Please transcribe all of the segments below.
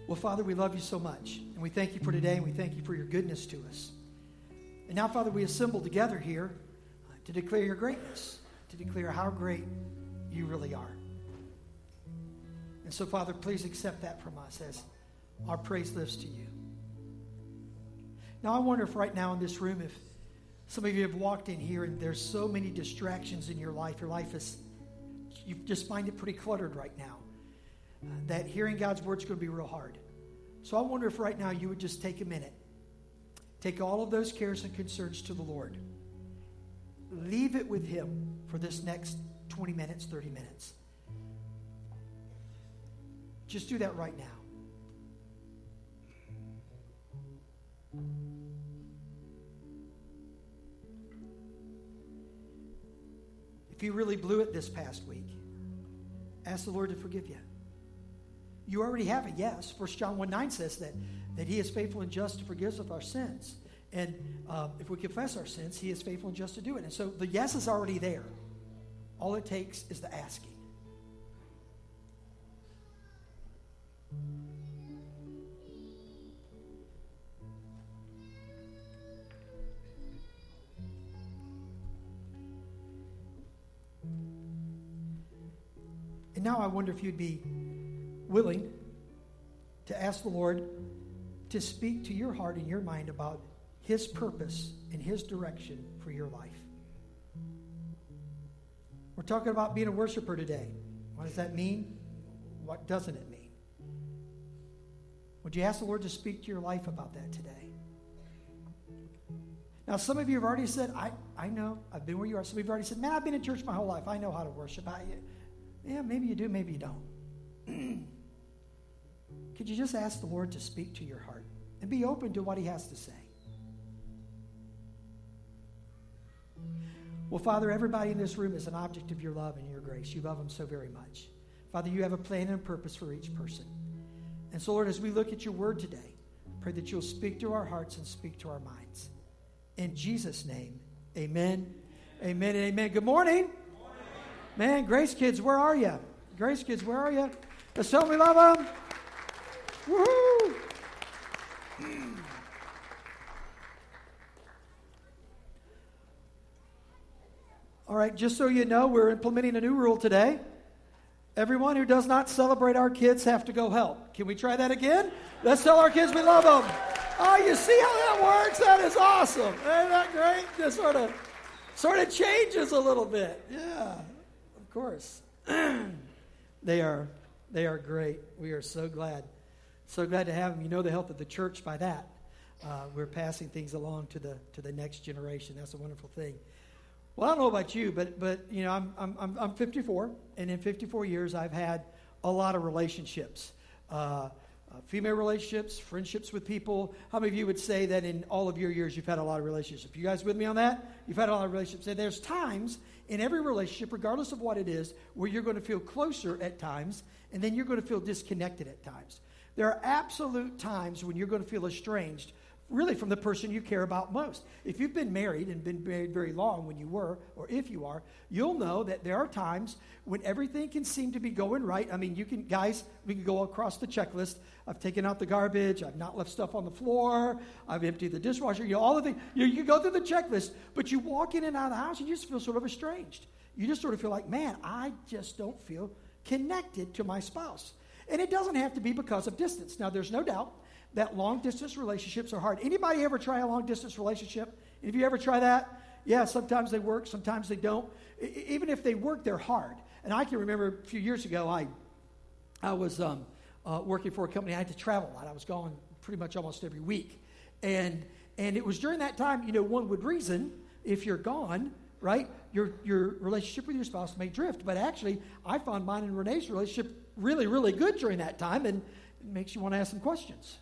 Well, Father, we love you so much, and we thank you for today, and we thank you for your goodness to us. And now, Father, we assemble together here to declare your greatness, to declare how great you really are. And so, Father, please accept that from us as our praise lives to you. Now, I wonder if right now in this room, if some of you have walked in here and there's so many distractions in your life is, you just find it pretty cluttered right now, that hearing God's word is going to be real hard. So I wonder if right now you would just take a minute. Take all of those cares and concerns to the Lord. Leave it with him for this next 20 minutes, 30 minutes. Just do that right now. If you really blew it this past week, ask the Lord to forgive you. You already have a yes. 1 John 1:9 says that he is faithful and just to forgive us of our sins. And if we confess our sins, he is faithful and just to do it. And so the yes is already there. All it takes is the asking. And now I wonder if you'd be willing to ask the Lord to speak to your heart and your mind about his purpose and his direction for your life. We're talking about being a worshiper today. What does that mean? What doesn't it mean? Would you ask the Lord to speak to your life about that today? Now, some of you have already said, I know, I've been where you are. Some of you have already said, man, I've been in church my whole life. I know how to worship. Yeah, maybe you do, maybe you don't. Could you just ask the Lord to speak to your heart and be open to what he has to say? Well, Father, everybody in this room is an object of your love and your grace. You love them so very much. Father, you have a plan and a purpose for each person. And so, Lord, as we look at your word today, pray that you'll speak to our hearts and speak to our minds. In Jesus' name, amen, amen, and amen. Good morning. Man, Grace Kids, where are you? Grace Kids, where are you? Let's tell them we love them. Woohoo! All right, just so you know, we're implementing a new rule today. Everyone who does not celebrate our kids have to go help. Can we try that again? Let's tell our kids we love them. Oh, you see how that works? That is awesome. Isn't that great? Just sort of changes a little bit. Yeah. Of course. They are great. We are so glad to have them. You know the help of the church by that. We're passing things along to the next generation. That's a wonderful thing. Well, I don't know about you, but you know, I'm 54, and in 54 years I've had a lot of relationships. Female relationships, friendships with people. How many of you would say that in all of your years you've had a lot of relationships? You guys with me on that? You've had a lot of relationships. And there's times in every relationship, regardless of what it is, where you're going to feel closer at times, and then you're going to feel disconnected at times. There are absolute times when you're going to feel estranged, really from the person you care about most. If you've been married and been married very long when you were, or if you are, you'll know that there are times when everything can seem to be going right. I mean, we can go across the checklist. I've taken out the garbage. I've not left stuff on the floor. I've emptied the dishwasher. All the things. You can go through the checklist, but you walk in and out of the house, and you just feel sort of estranged. You just sort of feel like, man, I just don't feel connected to my spouse. And it doesn't have to be because of distance. Now, there's no doubt that long-distance relationships are hard. Anybody ever try a long-distance relationship? If you ever try that, yeah, sometimes they work, sometimes they don't. Even if they work, they're hard. And I can remember a few years ago, I was working for a company. I had to travel a lot. I was gone pretty much almost every week. And it was during that time, you know, one would reason if you're gone, right, your relationship with your spouse may drift. But actually, I found mine and Renee's relationship really, really good during that time, and it makes you want to ask some questions.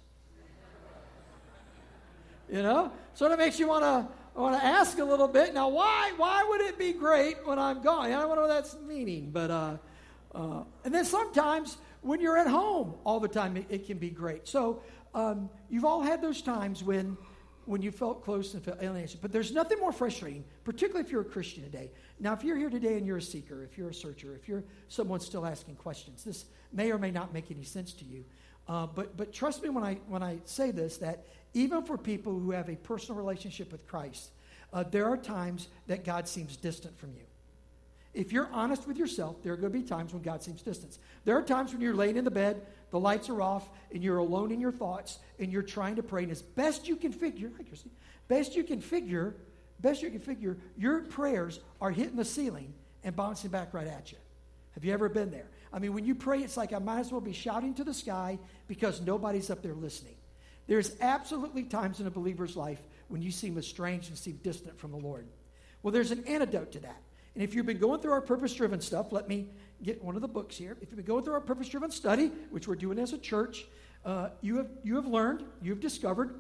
You know, sort of makes you want to ask a little bit. Now, why would it be great when I'm gone? I don't know what that's meaning, but and then sometimes when you're at home all the time, it can be great. So you've all had those times when when you felt close and felt alienation. But there's nothing more frustrating, particularly if you're a Christian today. Now, if you're here today and you're a seeker, if you're a searcher, if you're someone still asking questions, this may or may not make any sense to you. But trust me when I say this, that even for people who have a personal relationship with Christ, there are times that God seems distant from you. If you're honest with yourself, there are going to be times when God seems distant. There are times when you're laying in the bed, the lights are off, and you're alone in your thoughts, and you're trying to pray, and as best you can figure, your prayers are hitting the ceiling and bouncing back right at you. Have you ever been there? I mean, when you pray, it's like I might as well be shouting to the sky because nobody's up there listening. There's absolutely times in a believer's life when you seem estranged and seem distant from the Lord. Well, there's an antidote to that. And if you've been going through our purpose-driven stuff, let me get one of the books here. If you've been going through our purpose-driven study, which we're doing as a church, you have learned, you've discovered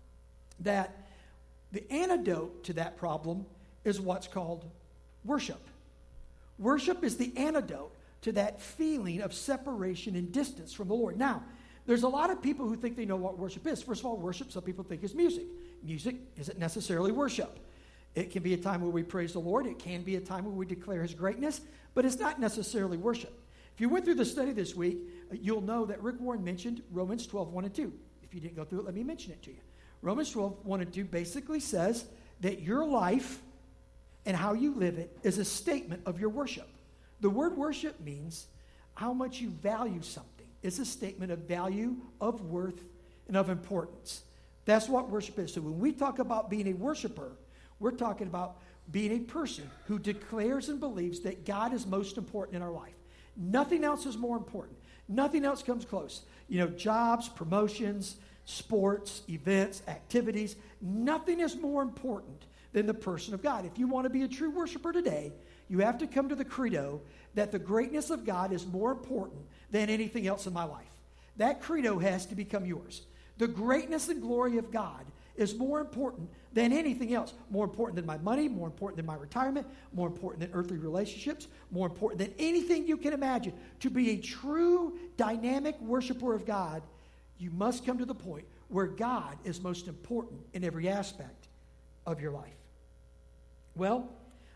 that the antidote to that problem is what's called worship. Worship is the antidote to that feeling of separation and distance from the Lord. Now, there's a lot of people who think they know what worship is. First of all, worship, some people think, is music. Music isn't necessarily worship. It can be a time where we praise the Lord. It can be a time where we declare His greatness, but it's not necessarily worship. If you went through the study this week, you'll know that Rick Warren mentioned Romans 12, 1 and 2. If you didn't go through it, let me mention it to you. Romans 12, 1 and 2 basically says that your life and how you live it is a statement of your worship. The word worship means how much you value something. It's a statement of value, of worth, and of importance. That's what worship is. So when we talk about being a worshiper, we're talking about being a person who declares and believes that God is most important in our life. Nothing else is more important. Nothing else comes close. Jobs, promotions, sports, events, activities. Nothing is more important than the person of God. If you want to be a true worshiper today, you have to come to the credo that the greatness of God is more important than anything else in my life. That credo has to become yours. The greatness and glory of God is more important than anything else. More important than my money, more important than my retirement, more important than earthly relationships, more important than anything you can imagine. To be a true, dynamic worshiper of God, you must come to the point where God is most important in every aspect of your life. Well,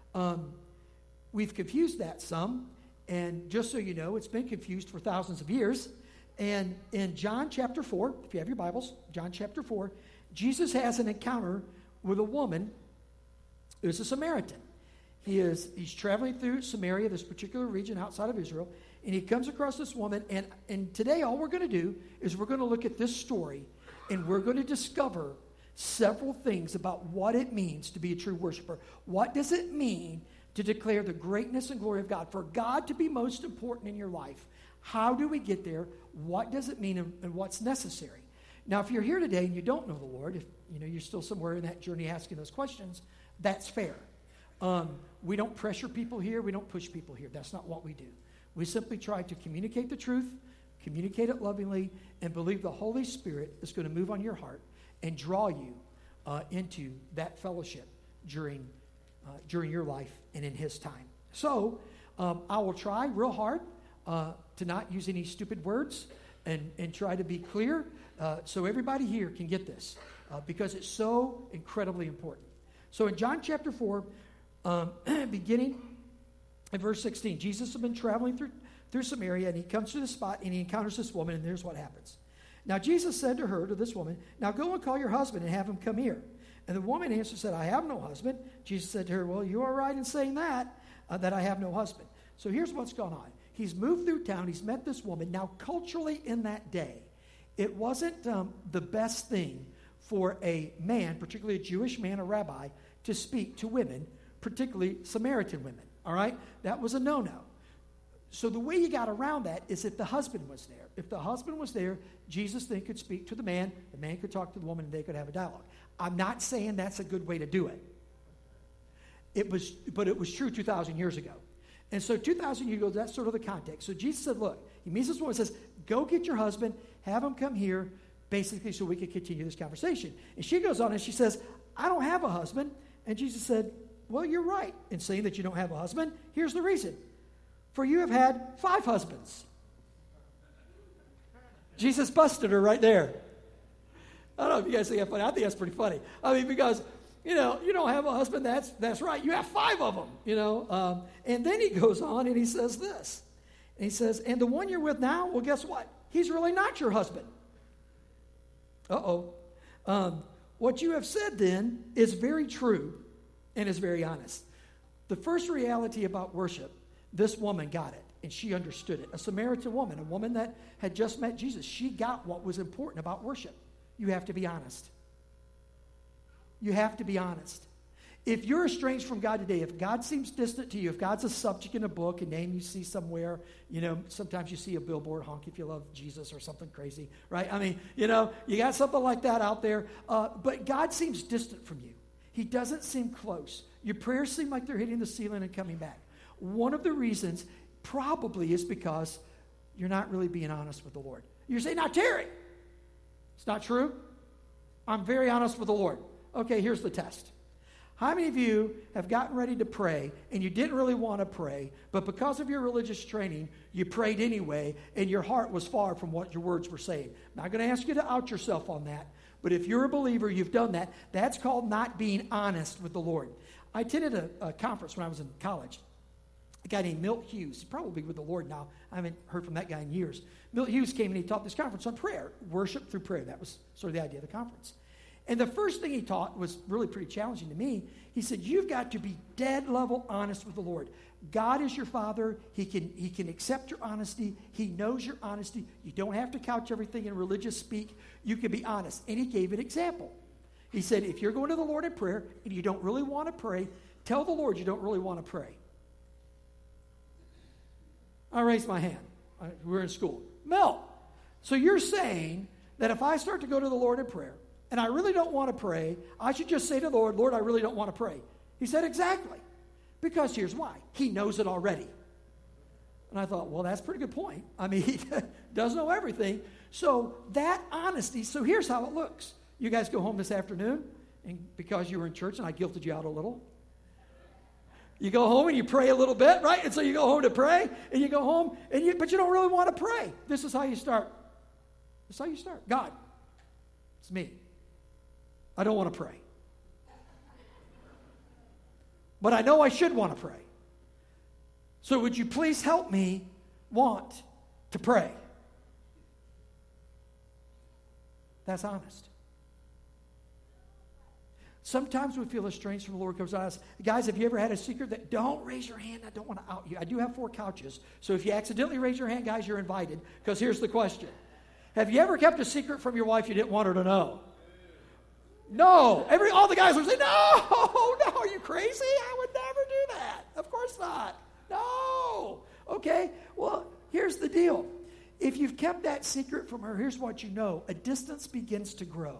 we've confused that some, and just so you know, it's been confused for thousands of years. And in John chapter 4, if you have your Bibles, John chapter 4, Jesus has an encounter with a woman who's a Samaritan. He's traveling through Samaria, this particular region outside of Israel, and he comes across this woman. And today all we're going to do is we're going to look at this story, and we're going to discover several things about what it means to be a true worshiper. What does it mean to declare the greatness and glory of God? For God to be most important in your life, how do we get there? What does it mean, and what's necessary? Now, if you're here today and you don't know the Lord, if you're still somewhere in that journey asking those questions, that's fair. We don't pressure people here. We don't push people here. That's not what we do. We simply try to communicate the truth, communicate it lovingly, and believe the Holy Spirit is going to move on your heart and draw you into that fellowship during your life and in His time. So I will try real hard to not use any stupid words and try to be clear so everybody here can get this because it's so incredibly important. So in John chapter 4, beginning in verse 16, Jesus has been traveling through Samaria, and he comes to the spot, and he encounters this woman, and here's what happens. Now Jesus said to her, to this woman, "Now go and call your husband and have him come here." And the woman answered, said, "I have no husband." Jesus said to her, "Well, you are right in saying that I have no husband." So here's what's going on. He's moved through town. He's met this woman. Now, culturally in that day, it wasn't the best thing for a man, particularly a Jewish man, a rabbi, to speak to women, particularly Samaritan women. All right? That was a no-no. So the way you got around that is if the husband was there. If the husband was there, Jesus then could speak to the man could talk to the woman, and they could have a dialogue. I'm not saying that's a good way to do it. But it was true 2,000 years ago. And so 2,000 years ago, that's sort of the context. So Jesus said, look, he meets this woman and says, go get your husband, have him come here, basically so we can continue this conversation. And she goes on and she says, I don't have a husband. And Jesus said, well, you're right in saying that you don't have a husband. Here's the reason. For you have had 5 husbands. Jesus busted her right there. I don't know if you guys think that's funny. I think that's pretty funny. I mean, because, you don't have a husband, that's right. You have 5 of them, And then he goes on and he says this. And he says, and the one you're with now, well, guess what? He's really not your husband. What you have said then is very true and is very honest. The first reality about worship, this woman got it, and she understood it. A Samaritan woman, a woman that had just met Jesus, she got what was important about worship. You have to be honest. You have to be honest. If you're estranged from God today, if God seems distant to you, if God's a subject in a book, a name you see somewhere, sometimes you see a billboard, honk if you love Jesus or something crazy, right? I mean, you got something like that out there. But God seems distant from you. He doesn't seem close. Your prayers seem like they're hitting the ceiling and coming back. One of the reasons probably is because you're not really being honest with the Lord. You're saying, now, Terry, it's not true. I'm very honest with the Lord. Okay, here's the test. How many of you have gotten ready to pray and you didn't really want to pray, but because of your religious training, you prayed anyway, and your heart was far from what your words were saying? I'm not going to ask you to out yourself on that, but if you're a believer, you've done that. That's called not being honest with the Lord. I attended a conference when I was in college. A guy named Milt Hughes, he's probably with the Lord now. I haven't heard from that guy in years. Milt Hughes came and he taught this conference on prayer, worship through prayer. That was sort of the idea of the conference. And the first thing he taught was really pretty challenging to me. He said, you've got to be dead level honest with the Lord. God is your Father. He can accept your honesty. He knows your honesty. You don't have to couch everything in religious speak. You can be honest. And he gave an example. He said, if you're going to the Lord in prayer and you don't really want to pray, tell the Lord you don't really want to pray. I raised my hand. We were in school. Mel, so you're saying that if I start to go to the Lord in prayer, and I really don't want to pray, I should just say to the Lord, Lord, I really don't want to pray. He said, exactly. Because here's why. He knows it already. And I thought, well, that's a pretty good point. I mean, he does know everything. So that honesty, so here's how it looks. You guys go home this afternoon, and because you were in church and I guilted you out a little, you go home and you pray a little bit, right? And so you go home to pray, and you go home, but you don't really want to pray. This is how you start. This is how you start. God, it's me. I don't want to pray. But I know I should want to pray. So would you please help me want to pray? That's honest. Sometimes we feel estranged from the Lord comes on us. Guys, have you ever had a secret that, don't raise your hand, I don't want to out you. I do have 4 couches, so if you accidentally raise your hand, guys, you're invited, because here's the question. Have you ever kept a secret from your wife you didn't want her to know? No. All the guys would say, no, are you crazy? I would never do that. Of course not. No. Okay, well, here's the deal. If you've kept that secret from her, here's what you know. A distance begins to grow.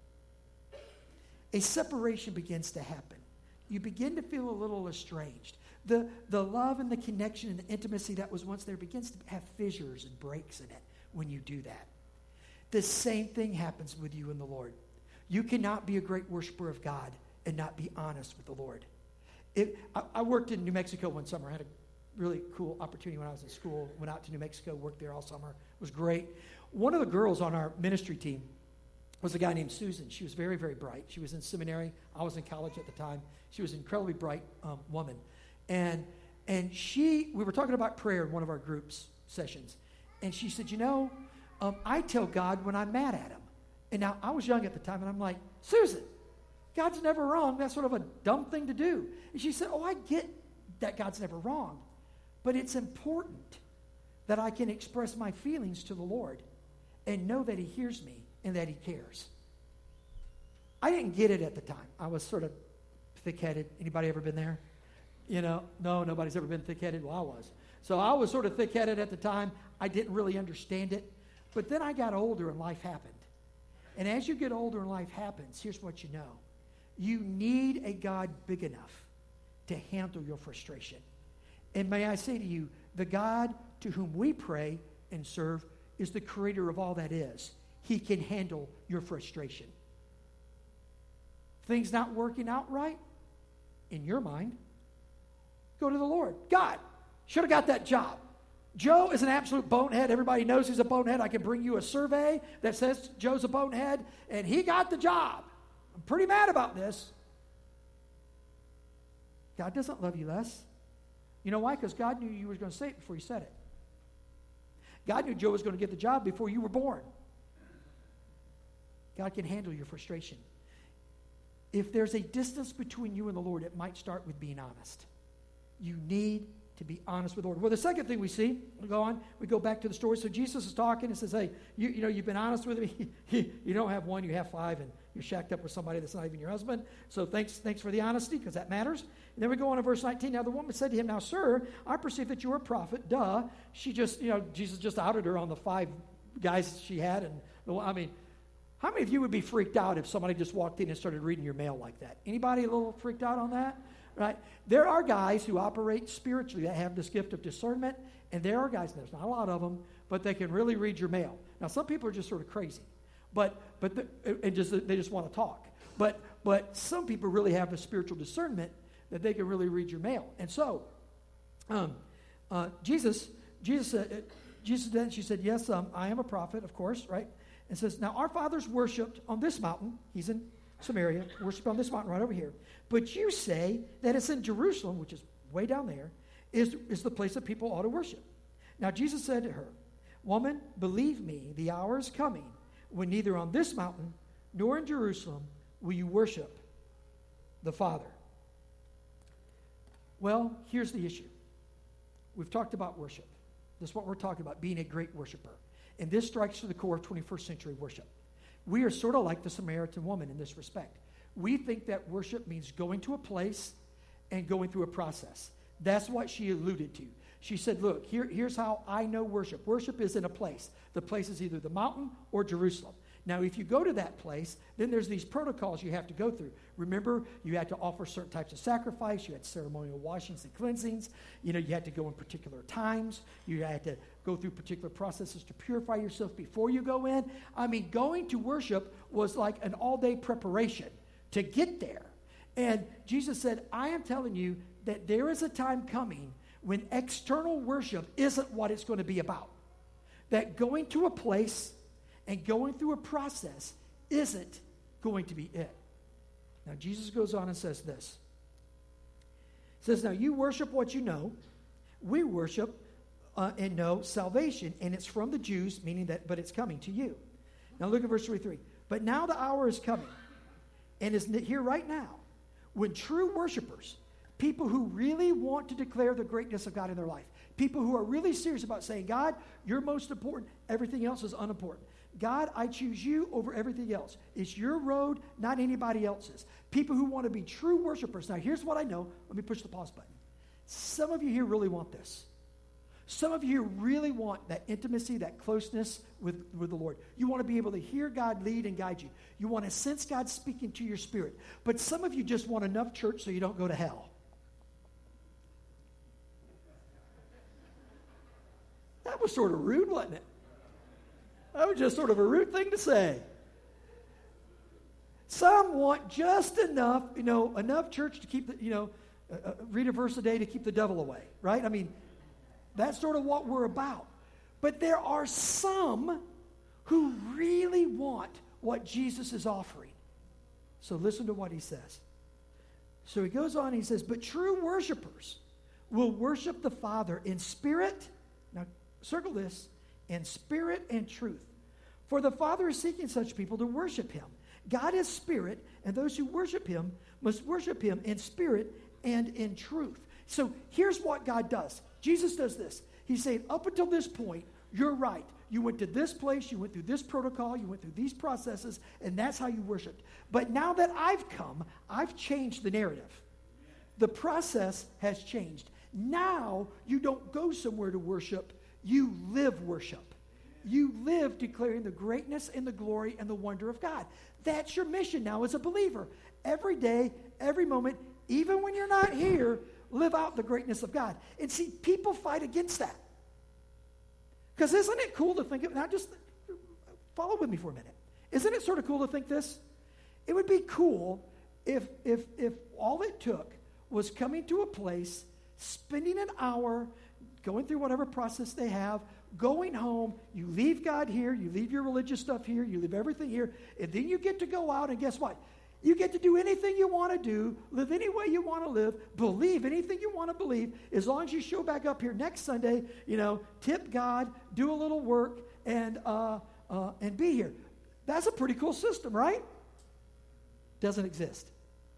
A separation begins to happen. You begin to feel a little estranged. The love and the connection and the intimacy that was once there begins to have fissures and breaks in it when you do that. The same thing happens with you and the Lord. You cannot be a great worshiper of God and not be honest with the Lord. I worked in New Mexico one summer. I had a really cool opportunity when I was in school. Went out to New Mexico, worked there all summer. It was great. One of the girls on our ministry team was a guy named Susan. She was very, very bright. She was in seminary. I was in college at the time. She was an incredibly bright woman. And we were talking about prayer in one of our groups sessions. And she said, I tell God when I'm mad at him. And now, I was young at the time, and I'm like, Susan, God's never wrong. That's sort of a dumb thing to do. And she said, I get that God's never wrong, but it's important that I can express my feelings to the Lord and know that he hears me and that he cares. I didn't get it at the time. I was sort of thick-headed. Anybody ever been there? No, nobody's ever been thick-headed. Well, I was. So I was sort of thick-headed at the time. I didn't really understand it. But then I got older and life happened. And as you get older and life happens, here's what you know. You need a God big enough to handle your frustration. And may I say to you, the God to whom we pray and serve is the creator of all that is. He can handle your frustration. Things not working out right, in your mind, go to the Lord. God, should have got that job. Joe is an absolute bonehead. Everybody knows he's a bonehead. I can bring you a survey that says Joe's a bonehead, and he got the job. I'm pretty mad about this. God doesn't love you less. You know why? Because God knew you were going to say it before you said it. God knew Joe was going to get the job before you were born. God can handle your frustration. If there's a distance between you and the Lord, it might start with being honest. You need to be honest with the Lord. Well, the second thing we see, we go back to the story. So Jesus is talking and says, hey, you've been honest with me. You don't have one, you have five, and you're shacked up with somebody that's not even your husband. So thanks for the honesty, because that matters. And then we go on to verse 19. Now the woman said to him, now, sir, I perceive that you're a prophet. Duh. She just, Jesus just outed her on the 5 guys she had. And how many of you would be freaked out if somebody just walked in and started reading your mail like that? Anybody a little freaked out on that? Right? There are guys who operate spiritually that have this gift of discernment, and there are guys, and there's not a lot of them, but they can really read your mail. Now, some people are just sort of crazy, they just want to talk. But some people really have a spiritual discernment that they can really read your mail. And so, Jesus then, she said, yes, I am a prophet, of course, right? And says, now our fathers worshipped on this mountain. He's in Samaria, worshipped on this mountain right over here. But you say that it's in Jerusalem, which is way down there, is the place that people ought to worship. Now Jesus said to her, woman, believe me, the hour is coming when neither on this mountain nor in Jerusalem will you worship the Father. Well, here's the issue. We've talked about worship. This is what we're talking about, being a great worshiper. And this strikes to the core of 21st century worship. We are sort of like the Samaritan woman in this respect. We think that worship means going to a place and going through a process. That's what she alluded to. She said, look, here's how I know worship. Worship is in a place. The place is either the mountain or Jerusalem. Now, if you go to that place, then there's these protocols you have to go through. Remember, you had to offer certain types of sacrifice. You had ceremonial washings and cleansings. You had to go in particular times. You had to go through particular processes to purify yourself before you go in. Going to worship was like an all-day preparation to get there. And Jesus said, I am telling you that there is a time coming when external worship isn't what it's going to be about. That going to a place and going through a process isn't going to be it. Now, Jesus goes on and says this. He says, now you worship what you know. We worship and know salvation, and it's from the Jews, meaning that, but it's coming to you. Now look at verse 23. But now the hour is coming, and is here right now, when true worshipers, people who really want to declare the greatness of God in their life, people who are really serious about saying, God, you're most important, everything else is unimportant. God, I choose you over everything else. It's your road, not anybody else's. People who want to be true worshipers. Now, here's what I know. Let me push the pause button. Some of you here really want this. Some of you here really want that intimacy, that closeness with the Lord. You want to be able to hear God lead and guide you. You want to sense God speaking to your spirit. But some of you just want enough church so you don't go to hell. That was sort of rude, wasn't it? That was just sort of a rude thing to say. Some want just enough, enough church to keep read a verse a day to keep the devil away, right? That's sort of what we're about. But there are some who really want what Jesus is offering. So listen to what he says. So he goes on, he says, but true worshipers will worship the Father in spirit, now circle this, in spirit and truth. For the Father is seeking such people to worship him. God is spirit, and those who worship him must worship him in spirit and in truth. So here's what God does. Jesus does this. He's saying, up until this point, you're right. You went to this place, you went through this protocol, you went through these processes, and that's how you worshiped. But now that I've come, I've changed the narrative. The process has changed. Now you don't go somewhere to worship, you live worship. You live declaring the greatness and the glory and the wonder of God. That's your mission now as a believer. Every day, every moment, even when you're not here, live out the greatness of God. And see, people fight against that. Because isn't it cool to think of, now just follow with me for a minute. Isn't it sort of cool to think this? It would be cool if all it took was coming to a place, spending an hour, going through whatever process they have, going home, you leave God here, you leave your religious stuff here, you leave everything here, and then you get to go out and guess what? You get to do anything you want to do, live any way you want to live, believe anything you want to believe, as long as you show back up here next Sunday, tip God, do a little work, and be here. That's a pretty cool system, right? Doesn't exist.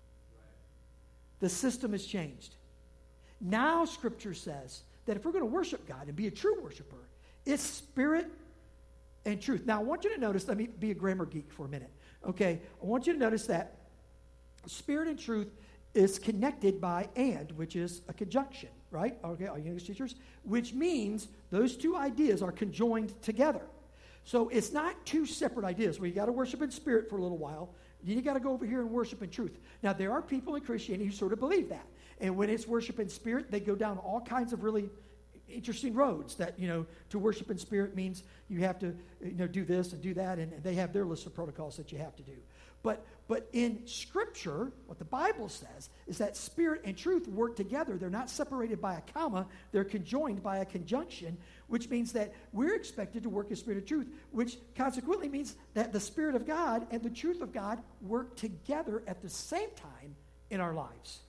The system has changed. Now Scripture says that if we're going to worship God and be a true worshiper, it's spirit and truth. Now I want you to notice, let me be a grammar geek for a minute. Okay, I want you to notice that spirit and truth is connected by and, which is a conjunction, right? Okay, all you English teachers? Which means those two ideas are conjoined together. So it's not two separate ideas where you got to worship in spirit for a little while, then you got to go over here and worship in truth. Now there are people in Christianity who sort of believe that. And when it's worship in spirit, they go down all kinds of really interesting roads that, to worship in spirit means you have to, do this and do that, and they have their list of protocols that you have to do. But in Scripture, what the Bible says is that spirit and truth work together. They're not separated by a comma. They're conjoined by a conjunction, which means that we're expected to work in spirit and truth, which consequently means that the Spirit of God and the truth of God work together at the same time in our lives.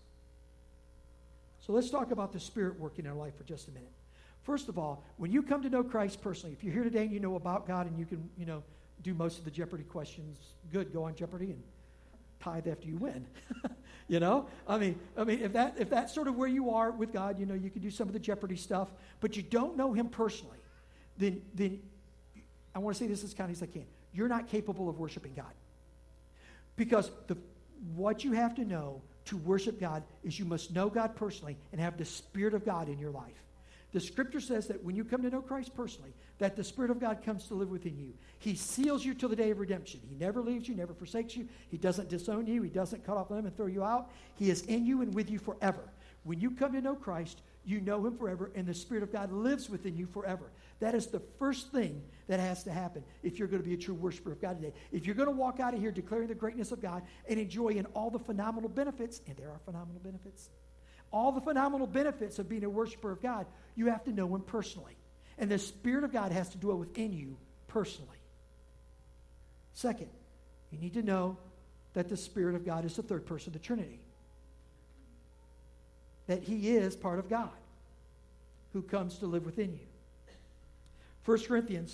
So let's talk about the Spirit working in our life for just a minute. First of all, when you come to know Christ personally, if you're here today and you know about God and you can, do most of the Jeopardy questions, good, go on Jeopardy and tithe after you win. I mean, if that's sort of where you are with God, you can do some of the Jeopardy stuff, but you don't know Him personally, then I want to say this as kindly as I can. You're not capable of worshiping God. Because what you have to know to worship God is you must know God personally and have the Spirit of God in your life. The Scripture says that when you come to know Christ personally, that the Spirit of God comes to live within you. He seals you till the day of redemption. He never leaves you, never forsakes you. He doesn't disown you. He doesn't cut off them and throw you out. He is in you and with you forever. When you come to know Christ, you know Him forever, and the Spirit of God lives within you forever. That is the first thing that has to happen if you're going to be a true worshiper of God today. If you're going to walk out of here declaring the greatness of God and enjoying all the phenomenal benefits, and there are phenomenal benefits, all the phenomenal benefits of being a worshiper of God, you have to know Him personally. And the Spirit of God has to dwell within you personally. Second, you need to know that the Spirit of God is the third person of the Trinity. That He is part of God who comes to live within you. 1 Corinthians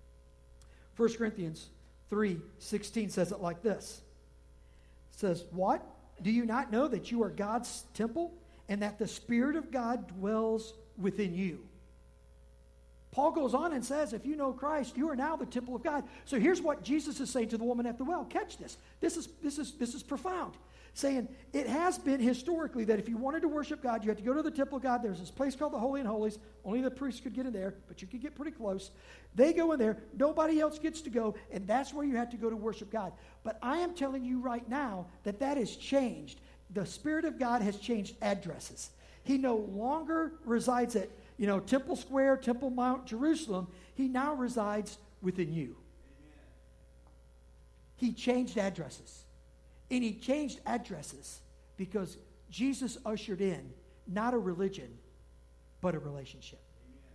3:16 says it like this. It says, "What? Do you not know that you are God's temple and that the Spirit of God dwells within you?" Paul goes on and says, if you know Christ, you are now the temple of God. So here's what Jesus is saying to the woman at the well. Catch this. This is profound. Saying it has been historically that if you wanted to worship God, you had to go to the temple of God. There's this place called the Holy and Holies. Only the priests could get in there, but you could get pretty close. They go in there. Nobody else gets to go, and that's where you had to go to worship God. But I am telling you right now that has changed. The Spirit of God has changed addresses. He no longer resides at Temple Square, Temple Mount, Jerusalem. He now resides within you. Amen. He changed addresses. And He changed addresses because Jesus ushered in not a religion, but a relationship. Amen.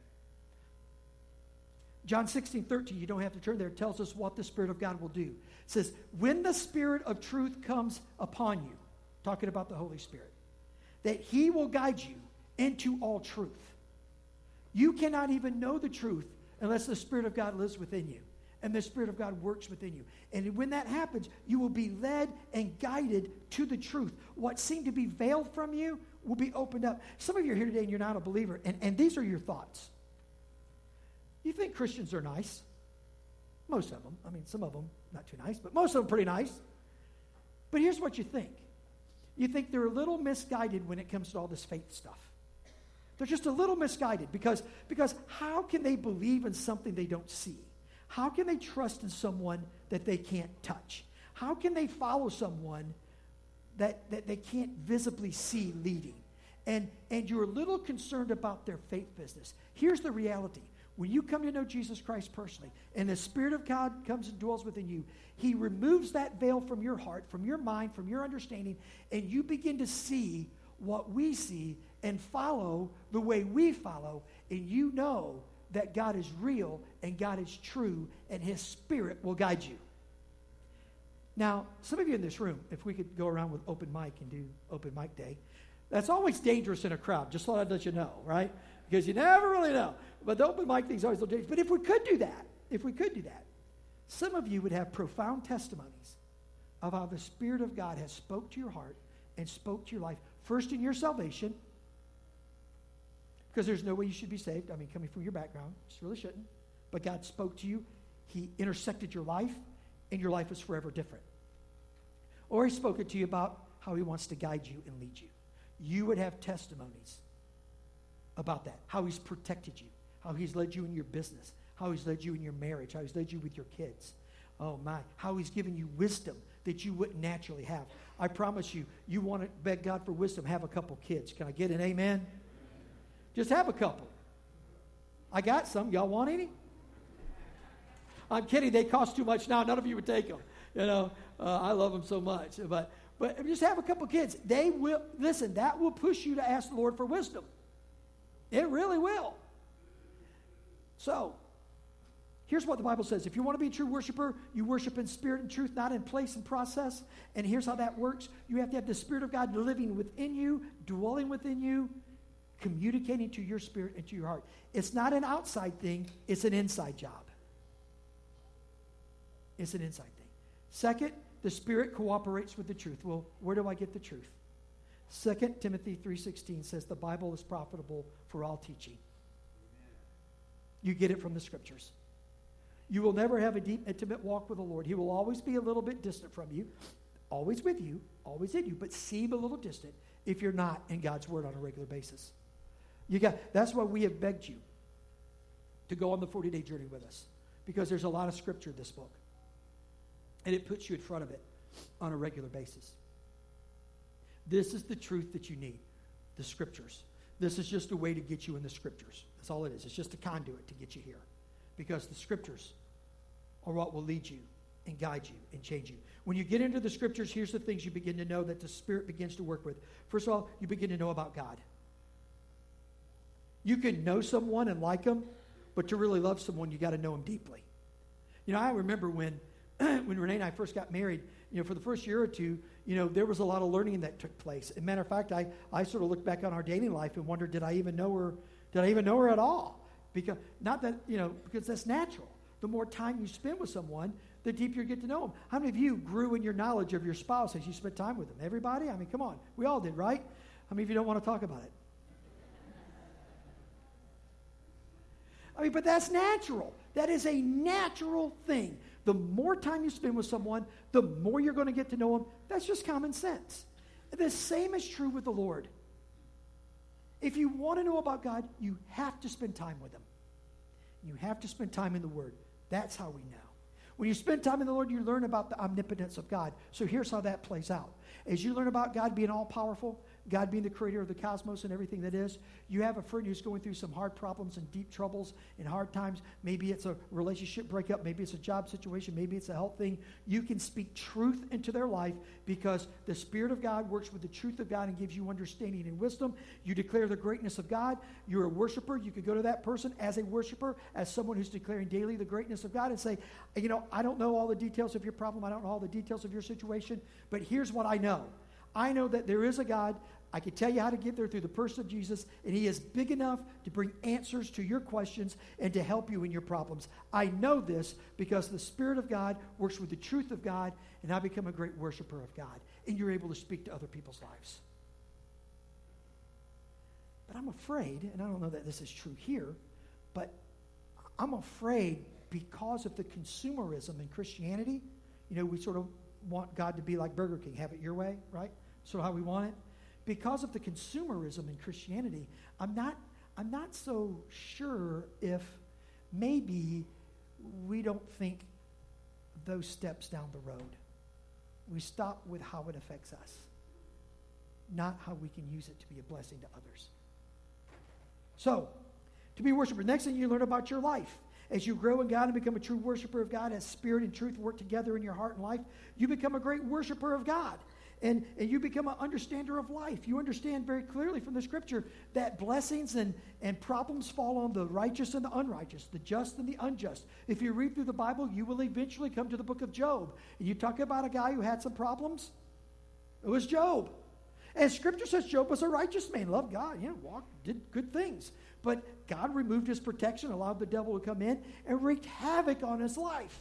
John 16:13, you don't have to turn there, tells us what the Spirit of God will do. It says, when the Spirit of truth comes upon you, talking about the Holy Spirit, that He will guide you into all truth. You cannot even know the truth unless the Spirit of God lives within you and the Spirit of God works within you. And when that happens, you will be led and guided to the truth. What seemed to be veiled from you will be opened up. Some of you are here today and you're not a believer, and these are your thoughts. You think Christians are nice? Most of them. I mean, some of them not too nice, but most of them pretty nice. But here's what you think. You think they're a little misguided when it comes to all this faith stuff. They're just a little misguided because how can they believe in something they don't see? How can they trust in someone that they can't touch? How can they follow someone that they can't visibly see leading? And you're a little concerned about their faith business. Here's the reality. When you come to know Jesus Christ personally and the Spirit of God comes and dwells within you, He removes that veil from your heart, from your mind, from your understanding, and you begin to see what we see and follow the way we follow, and you know that God is real and God is true and His Spirit will guide you. Now, some of you in this room, if we could go around with open mic and do open mic day, that's always dangerous in a crowd. Just thought I'd let you know, right? Because you never really know. But the open mic thing's always a little dangerous. But if we could do that, some of you would have profound testimonies of how the Spirit of God has spoke to your heart and spoke to your life. First in your salvation, because there's no way you should be saved. I mean, coming from your background, just really shouldn't. But God spoke to you. He intersected your life, and your life is forever different. Or He spoke to you about how He wants to guide you and lead you. You would have testimonies about that, how He's protected you, how He's led you in your business, how He's led you in your marriage, how He's led you with your kids. Oh my, how He's given you wisdom that you wouldn't naturally have. I promise you, you want to beg God for wisdom, have a couple kids. Can I get an amen? Just have a couple. I got some. Y'all want any? I'm kidding. They cost too much now. None of you would take them. You know, I love them so much. But just have a couple kids. They will, listen, that will push you to ask the Lord for wisdom. It really will. So, here's what the Bible says. If you want to be a true worshiper, you worship in spirit and truth, not in place and process. And here's how that works. You have to have the Spirit of God living within you, dwelling within you, communicating to your spirit and to your heart. It's not an outside thing. It's an inside job. It's an inside thing. Second, the Spirit cooperates with the truth. Well, where do I get the truth? 2 Timothy 3:16 says the Bible is profitable for all teaching. You get it from the Scriptures. You will never have a deep, intimate walk with the Lord. He will always be a little bit distant from you, always with you, always in you, but seem a little distant if you're not in God's Word on a regular basis. That's why we have begged you to go on the 40-day journey with us, because there's a lot of Scripture in this book, and it puts you in front of it on a regular basis. This is the truth that you need, the Scriptures. This is just a way to get you in the Scriptures. That's all it is. It's just a conduit to get you here, because the Scriptures are what will lead you and guide you and change you. When you get into the Scriptures, here's the things you begin to know that the Spirit begins to work with. First of all, you begin to know about God. You can know someone and like them, but to really love someone, you got to know them deeply. You know, I remember when Renee and I first got married, you know, for the first year or two, you know, there was a lot of learning that took place. As a matter of fact, I sort of looked back on our dating life and wondered, did I even know her at all? Because because that's natural. The more time you spend with someone, the deeper you get to know them. How many of you grew in your knowledge of your spouse as you spent time with them? Everybody? I mean, come on. We all did, right? How many of you don't want to talk about it? I mean, but that's natural. That is a natural thing. The more time you spend with someone, the more you're going to get to know them. That's just common sense. The same is true with the Lord. If you want to know about God, you have to spend time with Him. You have to spend time in the Word. That's how we know. When you spend time in the Lord, you learn about the omnipotence of God. So here's how that plays out. As you learn about God being all-powerful, God being the creator of the cosmos and everything that is, you have a friend who's going through some hard problems and deep troubles and hard times. Maybe it's a relationship breakup. Maybe it's a job situation. Maybe it's a health thing. You can speak truth into their life because the Spirit of God works with the truth of God and gives you understanding and wisdom. You declare the greatness of God. You're a worshiper. You could go to that person as a worshiper, as someone who's declaring daily the greatness of God and say, you know, I don't know all the details of your problem. I don't know all the details of your situation, but here's what I know. I know that there is a God. I can tell you how to get there through the person of Jesus, and He is big enough to bring answers to your questions and to help you in your problems. I know this because the Spirit of God works with the truth of God, and I become a great worshiper of God, and you're able to speak to other people's lives. But I'm afraid, and I don't know that this is true here, but I'm afraid because of the consumerism in Christianity, you know, we sort of want God to be like Burger King, have it your way, right? Sort of how we want it. Because of the consumerism in Christianity, I'm not so sure if maybe we don't think those steps down the road. We stop with how it affects us, not how we can use it to be a blessing to others. So, to be a worshiper, next thing you learn about your life. As you grow in God and become a true worshiper of God, as Spirit and truth work together in your heart and life, you become a great worshiper of God. and you become an understander of life. You understand very clearly from the Scripture that blessings and problems fall on the righteous and the unrighteous, the just and the unjust. If you read through the Bible, you will eventually come to the book of Job. And you talk about a guy who had some problems. It was Job. And Scripture says Job was a righteous man, loved God, walked, did good things. But God removed his protection, allowed the devil to come in, and wreaked havoc on his life.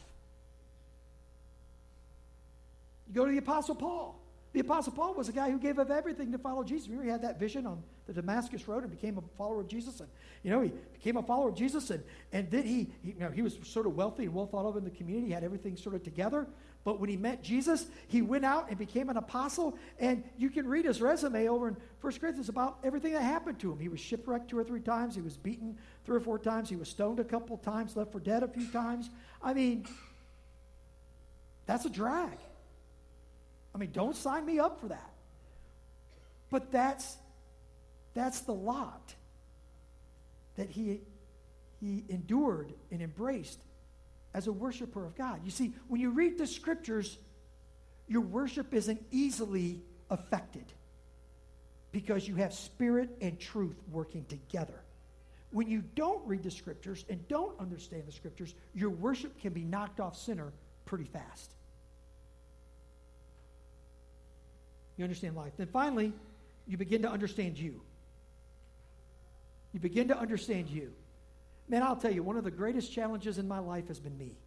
You go to the Apostle Paul. The Apostle Paul was a guy who gave up everything to follow Jesus. Remember, he had that vision on the Damascus Road and became a follower of Jesus. And, he became a follower of Jesus. And then he was sort of wealthy and well thought of in the community. He had everything sort of together. But when he met Jesus, he went out and became an apostle. And you can read his resume over in 1 Corinthians about everything that happened to him. He was shipwrecked 2 or 3 times. He was beaten 3 or 4 times. He was stoned a couple times, left for dead a few times. I mean, that's a drag. Don't sign me up for that. But that's the lot that he endured and embraced as a worshiper of God. You see, when you read the Scriptures, your worship isn't easily affected because you have spirit and truth working together. When you don't read the Scriptures and don't understand the Scriptures, your worship can be knocked off center pretty fast. You understand life. Then finally, you begin to understand you. You begin to understand you. Man, I'll tell you, one of the greatest challenges in my life has been me.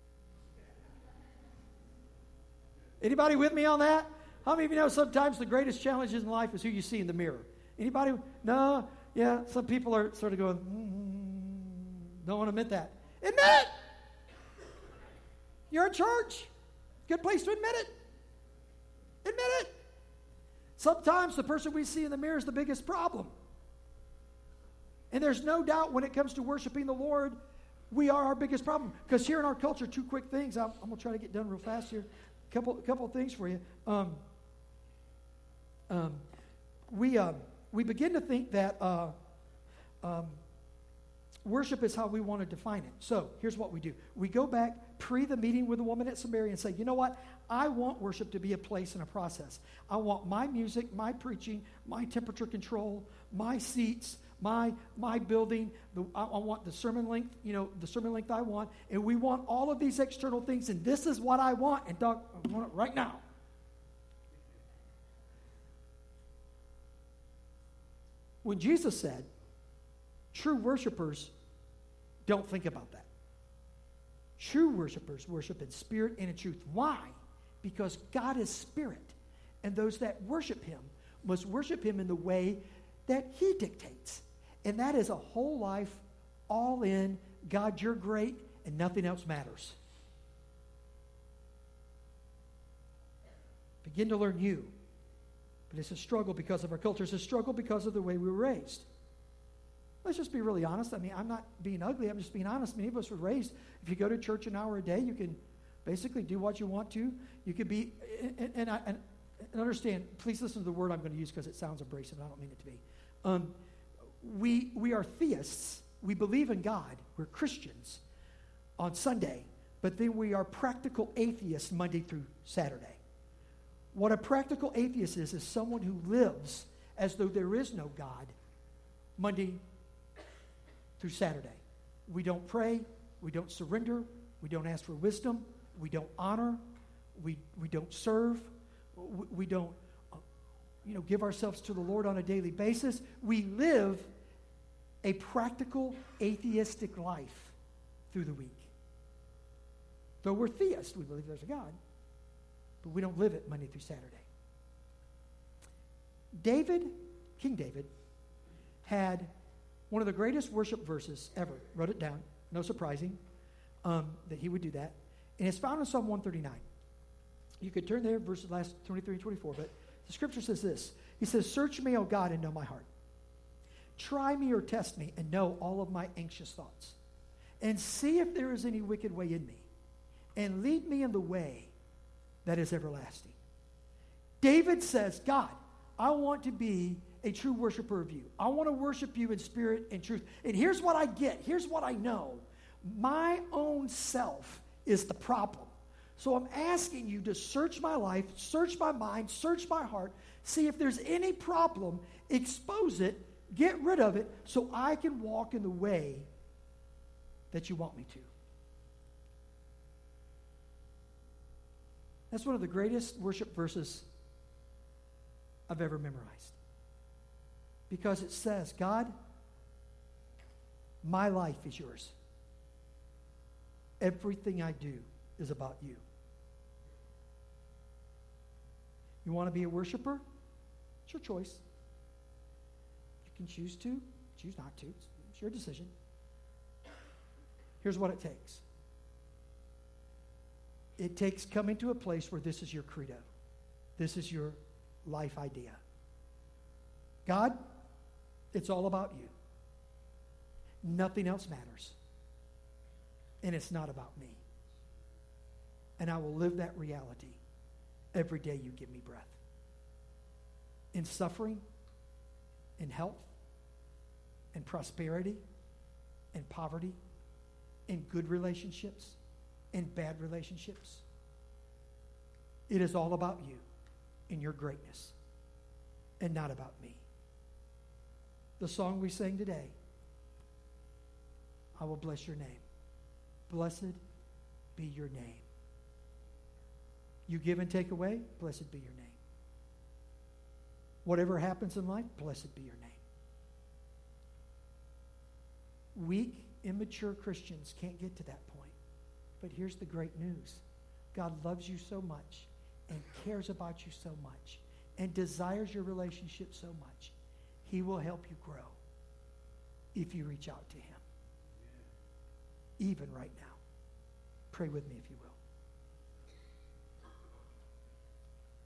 Anybody with me on that? How many of you know sometimes the greatest challenges in life is who you see in the mirror? Anybody? No? Yeah, some people are sort of going, don't want to admit that. Admit it! You're in church. Good place to admit it. Admit it. Sometimes the person we see in the mirror is the biggest problem. And there's no doubt when it comes to worshiping the Lord, we are our biggest problem. Because here in our culture, 2 quick things. I'm going to try to get done real fast here. A couple of things for you. We begin to think that worship is how we want to define it. So here's what we do. We go back pre the meeting with the woman at Samaria and say, you know what? I want worship to be a place and a process. I want my music, my preaching, my temperature control, my seats, my building. I want the sermon length, the sermon length I want. And we want all of these external things, and this is what I want. And Doug, I want it right now. When Jesus said, true worshipers don't think about that. True worshipers worship in spirit and in truth. Why? Because God is spirit, and those that worship him must worship him in the way that he dictates. And that is a whole life, all in, God, you're great, and nothing else matters. Begin to learn you. But it's a struggle because of our culture. It's a struggle because of the way we were raised. Let's just be really honest. I'm not being ugly. I'm just being honest. Many of us were raised, if you go to church an hour a day, you can basically do what you want to. You could be, and understand, please listen to the word I'm going to use because it sounds abrasive. I don't mean it to be. We are theists. We believe in God. We're Christians on Sunday, but then we are practical atheists Monday through Saturday. What a practical atheist is someone who lives as though there is no God Monday through Saturday. We don't pray. We don't surrender. We don't ask for wisdom. We don't honor. We don't serve. We don't give ourselves to the Lord on a daily basis. We live a practical atheistic life through the week. Though we're theists, we believe there's a God, but we don't live it Monday through Saturday. King David, had one of the greatest worship verses ever. Wrote it down. No surprising that he would do that. And it's found in Psalm 139. You could turn there, verses last 23 and 24, but the scripture says this. He says, search me, O God, and know my heart. Try me or test me and know all of my anxious thoughts. And see if there is any wicked way in me. And lead me in the way that is everlasting. David says, God, I want to be a true worshiper of you. I want to worship you in spirit and truth. And here's what I get. Here's what I know. My own self is the problem. So I'm asking you to search my life, search my mind, search my heart, see if there's any problem, expose it, get rid of it, so I can walk in the way that you want me to. That's one of the greatest worship verses I've ever memorized. Because it says, God, my life is yours. Everything I do is about you. You want to be a worshiper? It's your choice. You can choose to, choose not to. It's your decision. Here's what it takes. It takes coming to a place where this is your credo. This is your life idea. God, it's all about you. Nothing else matters. And it's not about me. And I will live that reality every day you give me breath. In suffering, in health, in prosperity, in poverty, in good relationships, in bad relationships. It is all about you and your greatness and not about me. The song we sang today, I will bless your name. Blessed be your name. You give and take away, blessed be your name. Whatever happens in life, blessed be your name. Weak, immature Christians can't get to that point. But here's the great news. God loves you so much and cares about you so much and desires your relationship so much. He will help you grow if you reach out to him. Even right now. Pray with me if you will.